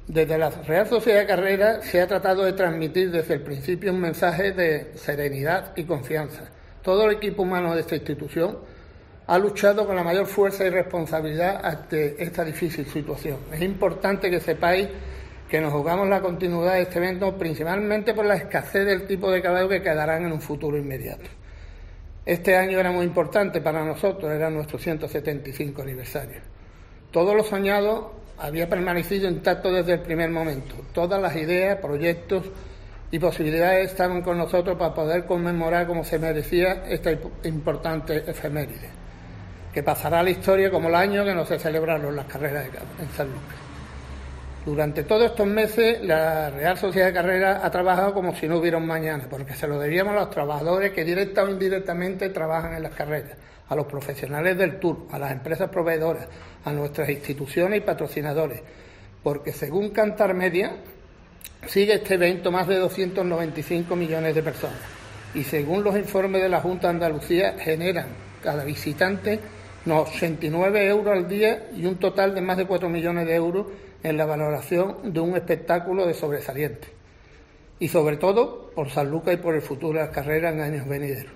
Desde la Real Sociedad de Carrera se ha tratado de transmitir desde el principio un mensaje de serenidad y confianza. Todo el equipo humano de esta institución ha luchado con la mayor fuerza y responsabilidad ante esta difícil situación. Es importante que sepáis que nos jugamos la continuidad de este evento principalmente por la escasez del tipo de caballos que quedarán en un futuro inmediato. Este año era muy importante para nosotros, era nuestro 175 aniversario. Todo lo soñado había permanecido intacto desde el primer momento. Todas las ideas, proyectos y posibilidades estaban con nosotros para poder conmemorar como se merecía esta importante efeméride, que pasará a la historia como el año que no se celebraron las carreras en San Lucas. Durante todos estos meses, la Real Sociedad de Carrera ha trabajado como si no hubiera un mañana, porque se lo debíamos a los trabajadores que directa o indirectamente trabajan en las carreras, a los profesionales del Tour, a las empresas proveedoras, a nuestras instituciones y patrocinadores, porque según Kantar Media, sigue este evento más de 295 millones de personas y según los informes de la Junta de Andalucía generan cada visitante unos 89 euros al día y un total de más de 4 millones de euros en la valoración de un espectáculo de sobresaliente y sobre todo por San Lucas y por el futuro de las carreras en años venideros.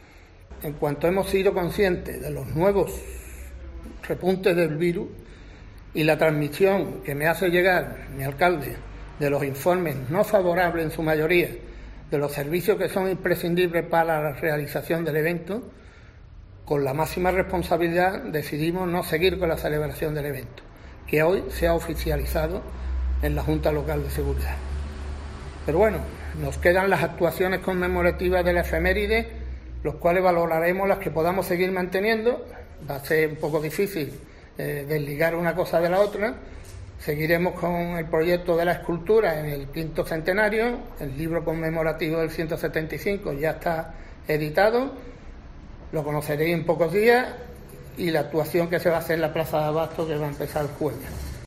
En cuanto hemos sido conscientes de los nuevos repuntes del virus y la transmisión que me hace llegar mi alcalde de los informes no favorables en su mayoría de los servicios que son imprescindibles para la realización del evento, con la máxima responsabilidad decidimos no seguir con la celebración del evento, que hoy se ha oficializado en la Junta Local de Seguridad. Pero bueno, nos quedan las actuaciones conmemorativas de la efeméride, los cuales valoraremos las que podamos seguir manteniendo. Va a ser un poco difícil desligar una cosa de la otra. Seguiremos con el proyecto de la escultura en el 5º centenario, el libro conmemorativo del 175 ya está editado, lo conoceréis en pocos días, y la actuación que se va a hacer en la Plaza de Abasto, que va a empezar el jueves.